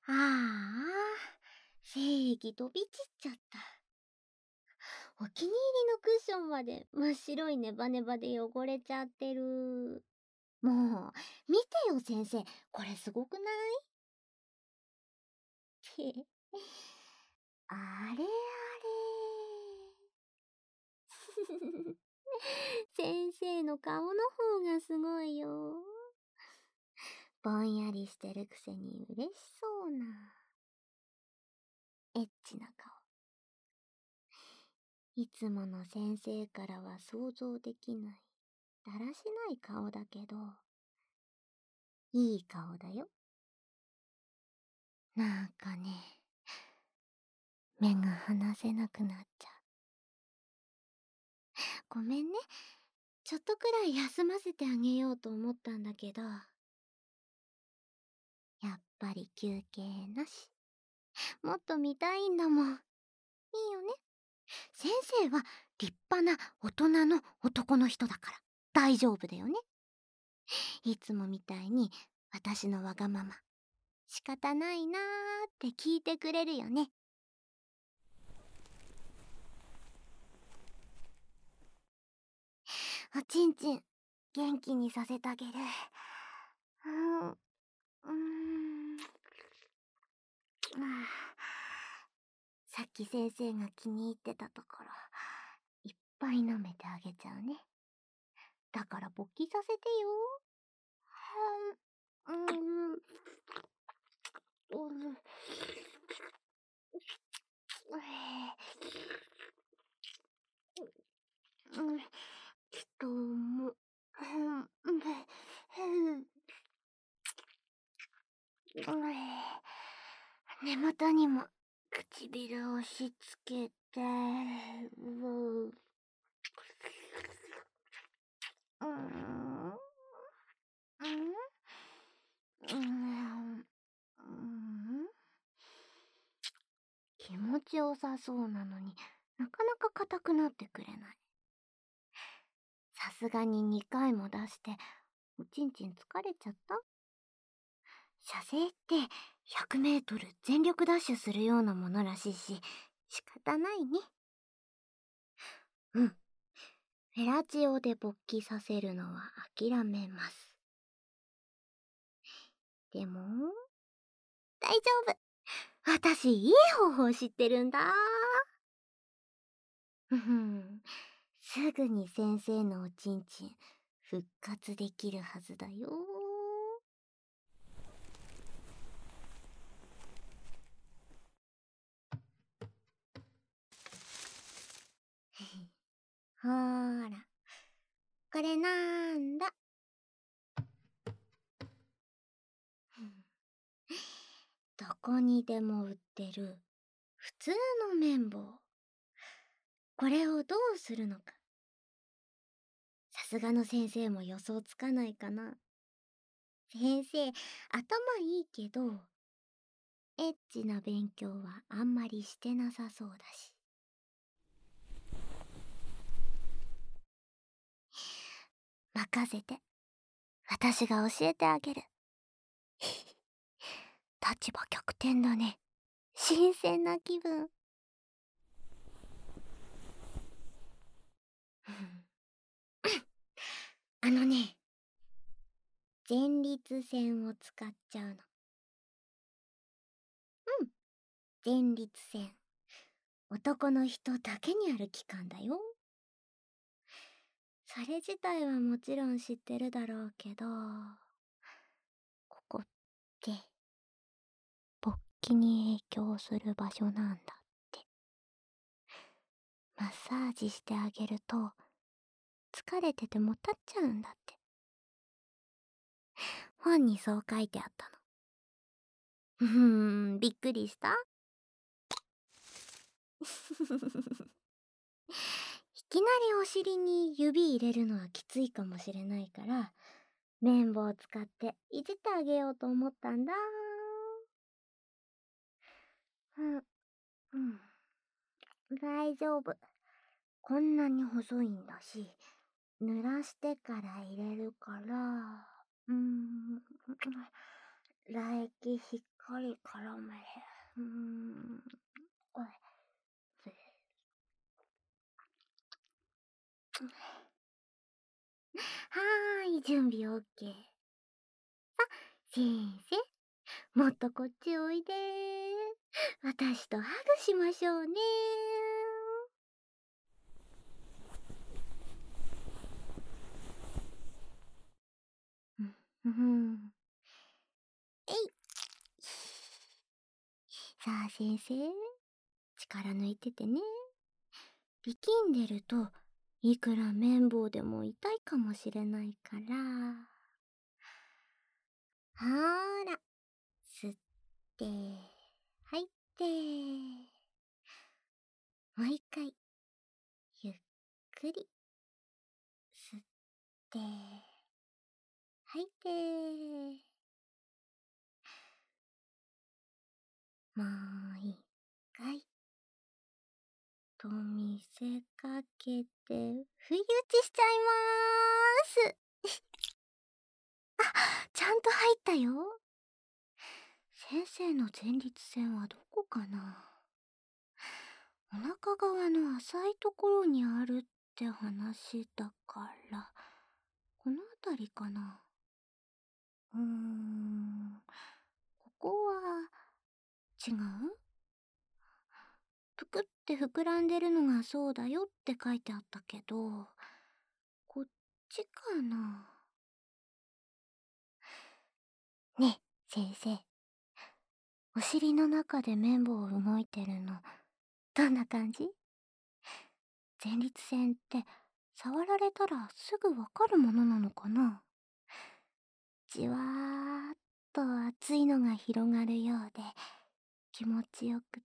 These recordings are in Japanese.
ああ、正義飛び散っちゃった。お気に入りのクッションまで真っ白いネバネバで汚れちゃってる。もう、見てよ先生、これすごくないってあれあれ。先生の顔の方がすごいよ。ぼんやりしてるくせに嬉しそうな。エッチな顔。いつもの先生からは想像できない、だらしない顔だけど、いい顔だよ。なんかね、目が離せなくなっちゃう。ごめんね。ちょっとくらい休ませてあげようと思ったんだけど、やっぱり休憩なし。もっと見たいんだもん。いいよね。先生は立派な大人の男の人だから大丈夫だよね。いつもみたいに私のわがまま仕方ないなーって聞いてくれるよね。おちんちん元気にさせてあげる。さっき先生が気に入ってたところいっぱい舐めてあげちゃうね。だから勃起させてよ。人も根元にも唇を押し付けて、気持ちよさそうなのになかなか硬くなってくれない。さすがに2回も出しておちんちん疲れちゃった。射精って100メートル全力ダッシュするようなものらしいし、仕方ないね。フェラチオで勃起させるのは諦めます。でも、大丈夫。私、いい方法知ってるんだ。すぐに先生のおちんちん復活できるはずだよ。ほーら、これなんだ。どこにでも売ってる普通の綿棒。これをどうするのか。さすがの先生も予想つかないかな。先生、頭いいけど、エッチな勉強はあんまりしてなさそうだし。任せて。私が教えてあげる。立場逆転だね。新鮮な気分。あのね、前立腺を使っちゃうの。前立腺。男の人だけにある器官だよ。それ自体はもちろん知ってるだろうけど、ここって勃起に影響する場所なんだって。マッサージしてあげると疲れてても立っちゃうんだって。本にそう書いてあったの。びっくりしたいきなりお尻に指入れるのはきついかもしれないから、綿棒を使っていじってあげようと思ったんだ。大丈夫。こんなに細いんだし、濡らしてから入れるから、唾液引っかり絡め。おい。はーい、準備 OK。先生、もっとこっちおいで。私とハグしましょうね。うん。えい。さあ先生、力抜いててね。力んでるといくら綿棒でも痛いかもしれないから。ほーら、吸って吐いて、もう一回ゆっくり吸って吐いて、もう一回と見せかけて不意打ちしちゃいまーす。ちゃんと入ったよ。先生の前立腺はどこかな。お腹側の浅いところにあるって話だから、この辺りかな。ここは、違う？ぷくって膨らんでるのがそうだよって書いてあったけど、こっちかな。ねえ、先生。お尻の中で綿棒動いてるの、どんな感じ？前立腺って触られたらすぐわかるものなのかな。じわーっと熱いのが広がるようで気持ちよくって、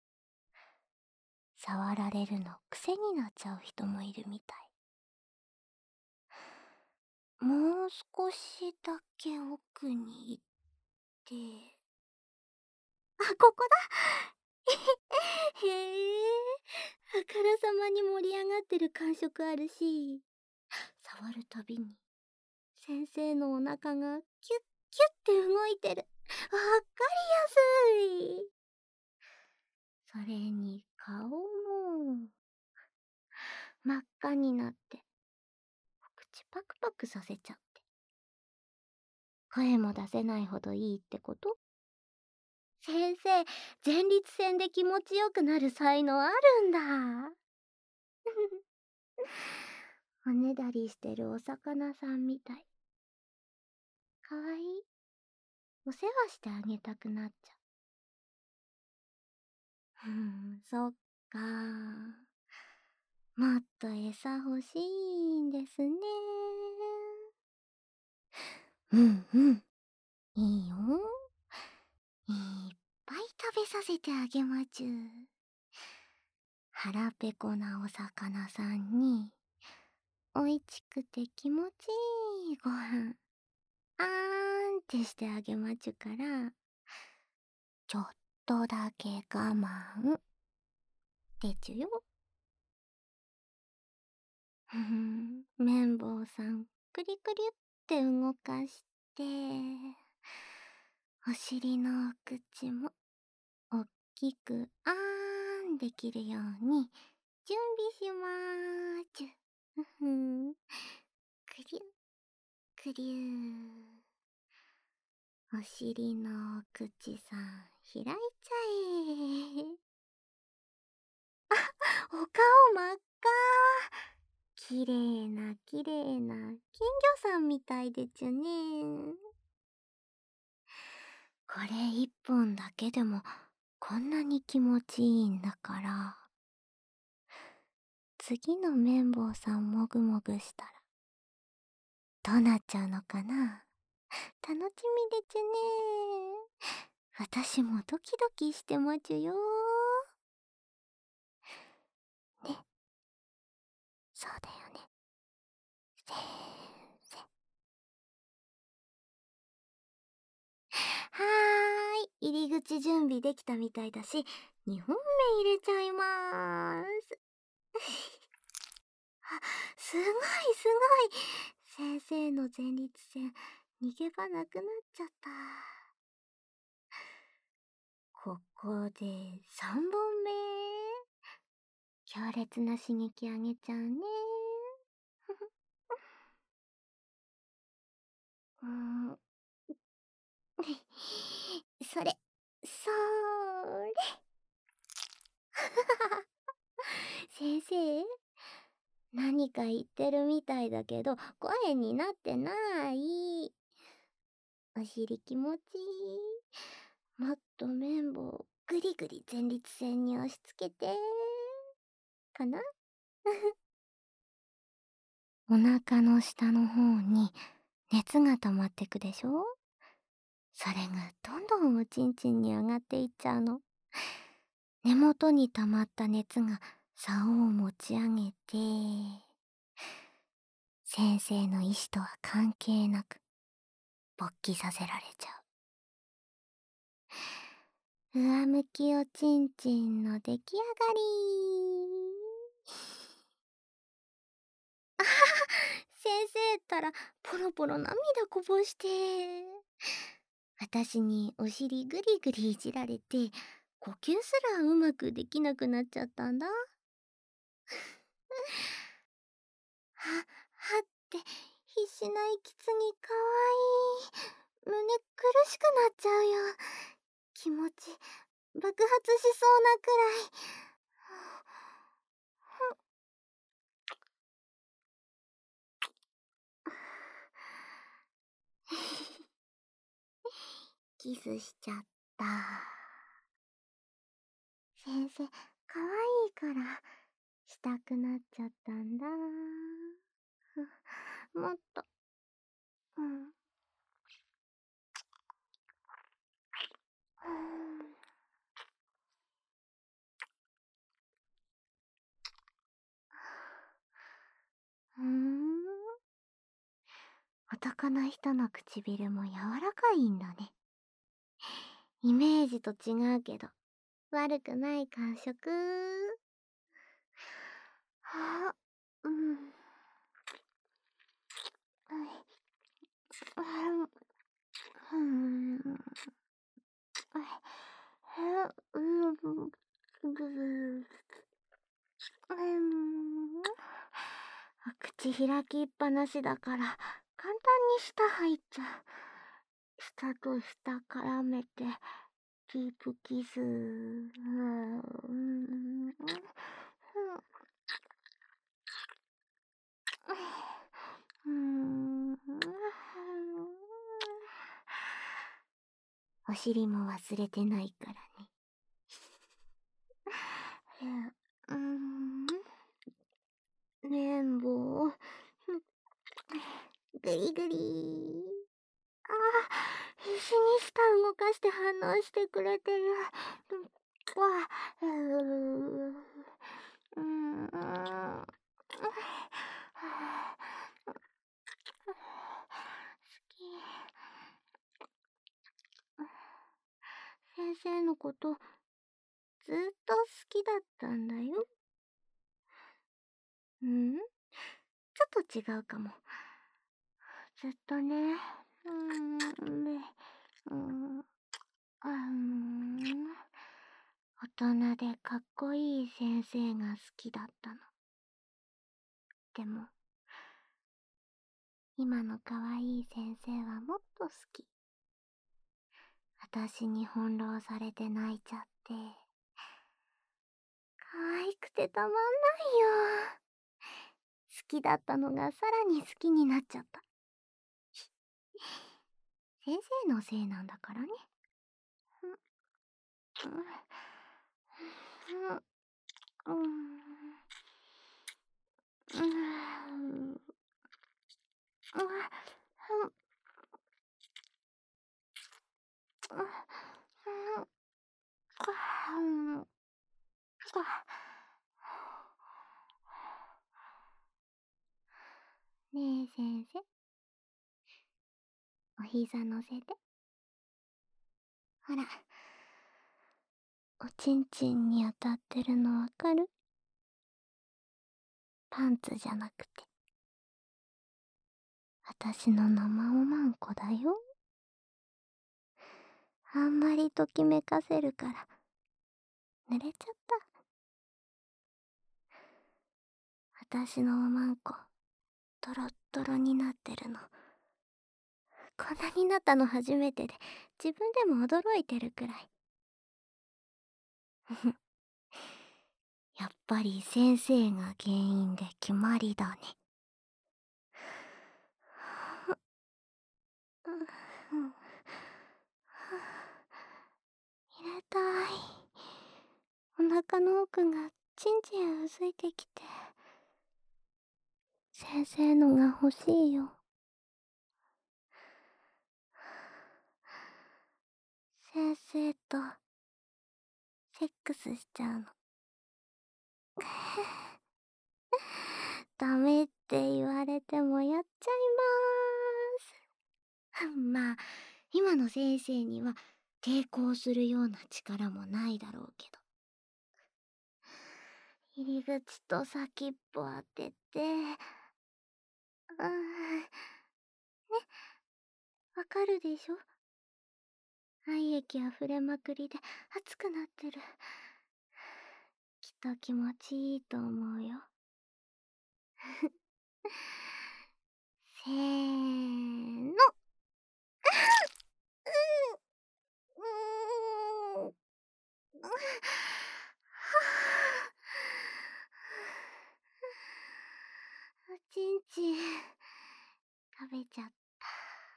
触られるの癖になっちゃう人もいるみたい。もう少しだけ奥に行って、ここだ。へえ、あからさまに盛り上がってる感触あるし、触るたびに先生のお腹がキュッキュッって動いてる。わかりやすい。それに顔も真っ赤になって、お口パクパクさせちゃって。声も出せないほどいいってこと？先生、前立腺で気持ちよくなる才能あるんだ。おねだりしてるお魚さんみたい。かわいい。お世話してあげたくなっちゃう。そっか。もっと餌欲しいんですね。うんうん。いいよ。いっぱい食べさせてあげまちゅ。腹ペコなお魚さんに、おいちくて気持ちいいご飯、あーんってしてあげまちゅから、ちょっとだけ我慢。でちゅよ。綿棒さん、くりくりって動かして、お尻のお口も、おっきくあーんできるように、準備しまーちゅ。くりゅ、くりゅー。お尻のお口さん、開いちゃえ。お顔真っ赤。きれいなきれいな金魚さんみたいでちゅね。これ一本だけでもこんなに気持ちいいんだから、次の綿棒さんもぐもぐしたらどうなっちゃうのかな。楽しみでちゅね。私もドキドキしてまちゅよ。ね、そうだよね。先生。はーい、入り口準備できたみたいだし、2本目入れちゃいまーす。あ、すごいすごい。先生の前立腺、逃げ場なくなっちゃった。 ここで3本目。強烈な刺激あげちゃうね。うーん。それ、そーれ。先生、何か言ってるみたいだけど、声になってない。お尻気持ちいい。もっと綿棒をぐりぐり前立腺に押し付けて。かな。お腹の下の方に熱が溜まってくでしょ。それがどんどんおちんちんに上がっていっちゃうの。根元に溜まった熱が竿を持ち上げて、先生の意志とは関係なく勃起させられちゃう。上向きおちんちんの出来上がり。あはは、先生ったらポロポロ涙こぼして。私にお尻ぐりぐりいじられて、呼吸すらうまくできなくなっちゃったんだ。は、はって必死な息継ぎかわいい。胸苦しくなっちゃうよ。気持ち爆発しそうなくらい。キスしちゃった。先生、かわいいからしたくなっちゃったんだ。もっと。うん。うーん。男の人の唇も柔らかいんだね。イメージと違うけど、悪くない感触。あ、うん。うん。口開きっぱなしだから簡単に舌入っちゃう。舌と舌絡めてディープキス。お尻も忘れてないからね。綿棒ぐりぐり。ああ、必死に舌動かして反応してくれてる。わ、うん、好き。先生のことずっと好きだったんだよ。うん？ちょっと違うかも。ずっとね。ね、うん、大人でかっこいい先生が好きだったの。でも、今のかわいい先生はもっと好き。私に翻弄されて泣いちゃって。可愛くてたまんないよ。好きだったのがさらに好きになっちゃった。先生のせいなんだからね。ねえ先生、お膝乗せて。ほら、おちんちんに当たってるのわかる？パンツじゃなくて、私の生おまんこだよ。 あんまりときめかせるから濡れちゃった。私のおまんこドロッドロになってるの。こんなになったの初めてで、自分でも驚いてるくらい。やっぱり先生が原因で決まりだね。入れたい。お腹の奥がちんちんうずいてきて。先生のが欲しいよ。先生とセックスしちゃうの。ダメって言われてもやっちゃいまーす。まあ、今の先生には抵抗するような力もないだろうけど。入り口と先っぽ当てて、ね、わかるでしょ？愛液溢れまくりで熱くなってる。きっと気持ちいいと思うよ。せーの。おちんちん食べちゃった。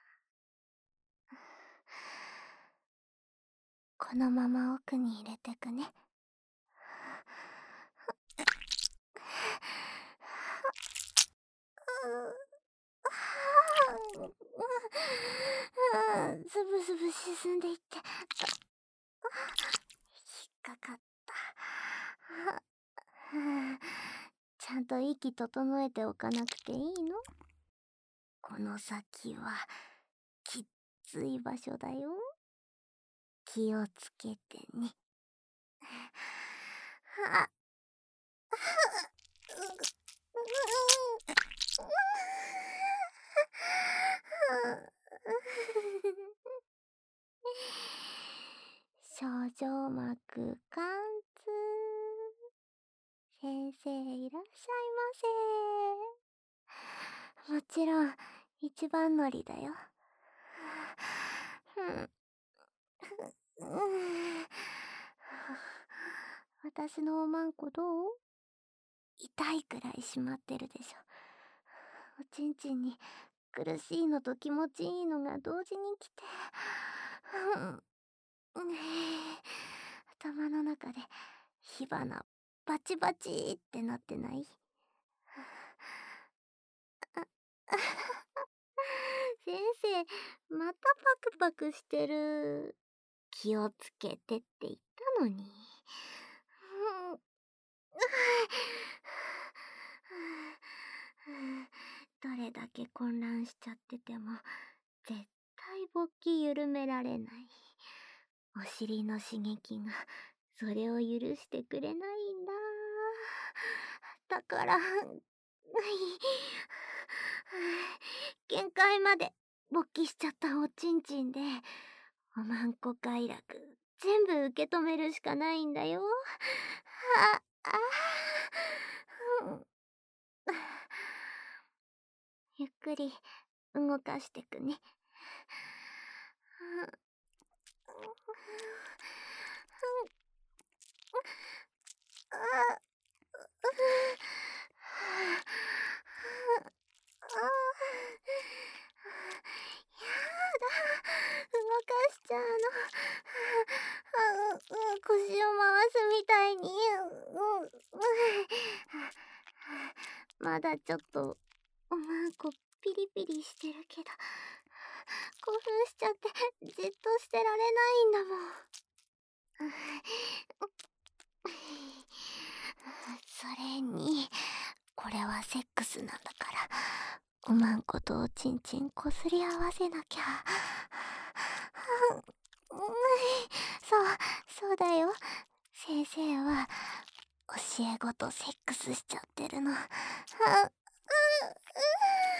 このまま奥に入れてくね。ズブズブ沈んでいって引っかかった。ちゃんと息整えておかなくていいの？この先はきっつい場所だよ。気をつけてね。症状膜貫通。先生いらっしゃいませ。もちろん一番乗りだよ。私のおまんこどう？痛いくらい締まってるでしょ。おちんちんに苦しいのと気持ちいいのが同時に来て、頭の中で火花バチバチってなってない？先生、またパクパクしてる。気をつけてって言ったのに。どれだけ混乱しちゃってても絶対勃起緩められない。お尻の刺激がそれを許してくれないんだ。だから限界まで勃起しちゃったおちんちんでおまんこ快楽全部受け止めるしかないんだよ。ゆっくり動かしてくね。動かしちゃうの。腰を回すみたいに。まだちょっとおまんこピリピリしてるけど、興奮しちゃってじっとしてられないんだもん。それにこれはセックスなんだからおまんことおちんちんこすり合わせなきゃ。そうだよ。先生は教え子とセックスしちゃってるの。今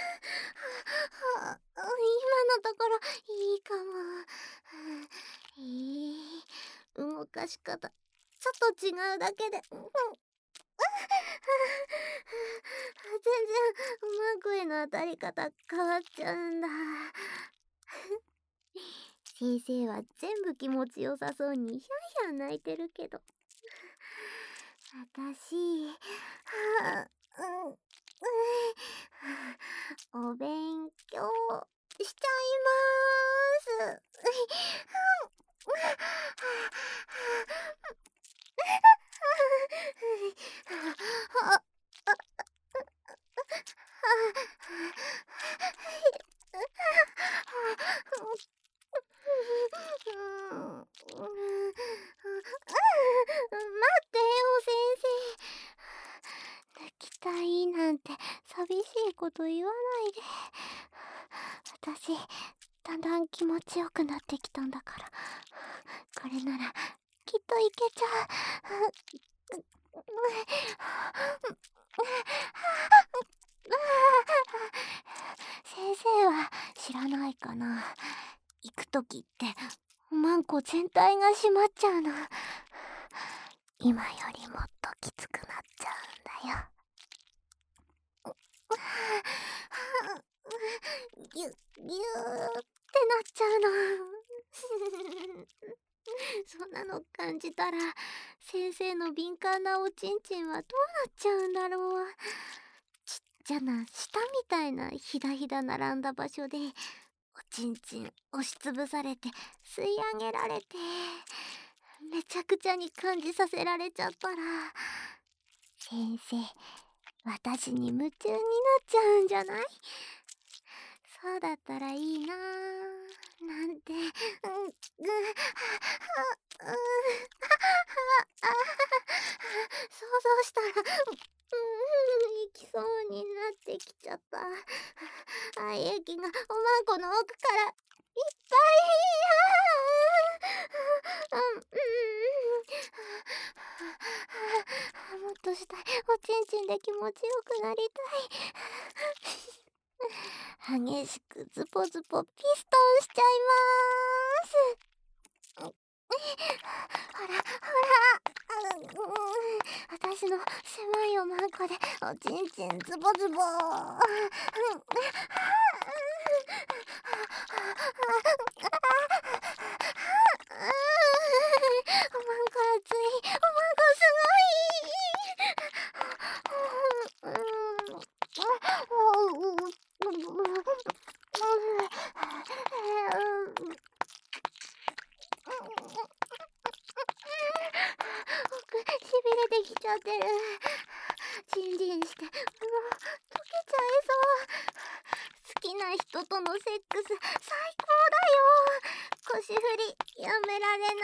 のところいいかも。いかし方ちょっと違うだけで、全然おまんこへの当たり方変わっちゃうんだ。先生は全部気持ちよさそうにヒャンヒャン泣いてるけど、私、お勉強しちゃいまーす。待ってよ、先生。抜きたいなんて寂しいこと言わないで。私、だんだん気持ちよくなってきたんだから。これなら、きっといけちゃう。先生は知らないかな。行くときっておまんこ全体が閉まっちゃうの。今よりもっときつくなっちゃうんだよ。ギュッギューってなっちゃうの。そんなの感じたら先生の敏感なおちんちんはどうなっちゃうんだろう。ちっちゃな舌みたいなひだひだ並んだ場所でおちんちん押しつぶされて吸い上げられて、めちゃくちゃに感じさせられちゃったら、先生私に夢中になっちゃうんじゃない？そうだったらいいなーなんて、想像したら、行きそうになってきちゃった。息がおまんこの奥からいっぱい。もっとしたい。おちんちんで気持ちよくなりたい。激しくズポズポピストンしちゃいまーす。ほらほら、私の狭いおまんこでおちんちんズボズボ。おまんこ熱い。おまんこすごい。しびれてきちゃってる。ジンジンしてもう溶けちゃいそう。好きな人とのセックス最高だよ。腰振りやめられない。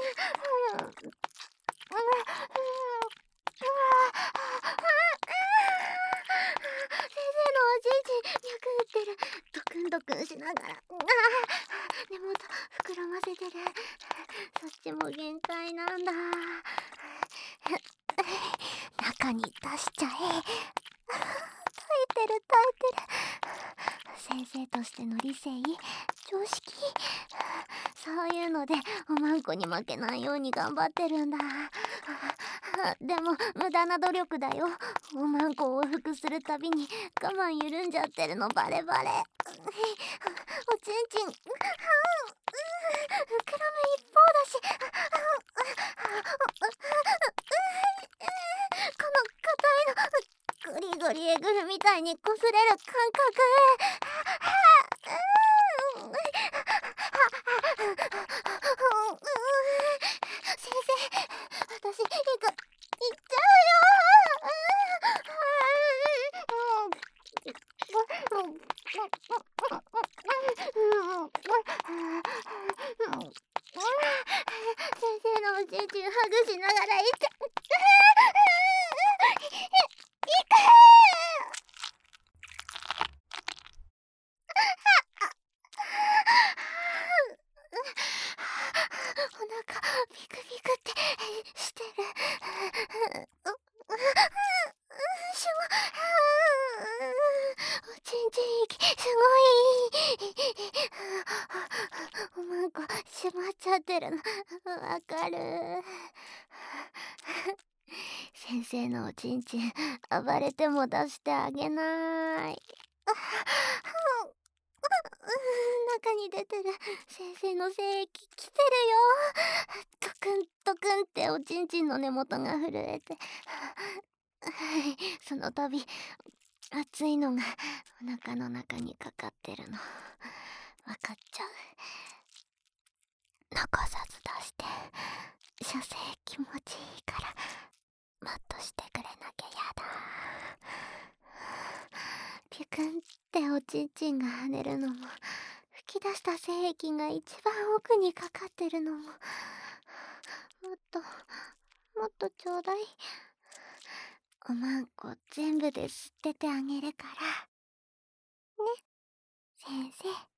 先生のおじいち脈打ってる。ドクンドクンしながら根元膨らませてる。そっちも限界なんだ。中に出しちゃえ。耐えてる耐えてる。先生としての理性、常識、そういうのでおまんこに負けないように頑張ってるんだ。でも無駄な努力だよ。おまんこを往復するたびに我慢緩んじゃってるのバレバレ。おちんちん膨らむ一方だし、この硬いのグリグリえぐるみたいに擦れる感覚。先生、私行っちゃうよ。先生のおちんちんハグしながら行っちゃお腹ビクビクってしてる。すごい。おちんちん息すごい。おまんこ閉まっちゃってるのわ生のおちんちん暴れても出してあげない。中に出てる先生の精液来てるよ。ドクンドクンっておちんちんの根元が震えて、その度熱いのがお腹の中にかかってるのわかっちゃう。残さず出して、射精気持ちいいからマッとしてくれなきゃやだ。ピュクンっておちんちんが跳ねるのも、吹き出した精液が一番奥にかかってるのも、もっともっとちょうだい。おまんこ全部で吸っててあげるからね、先生。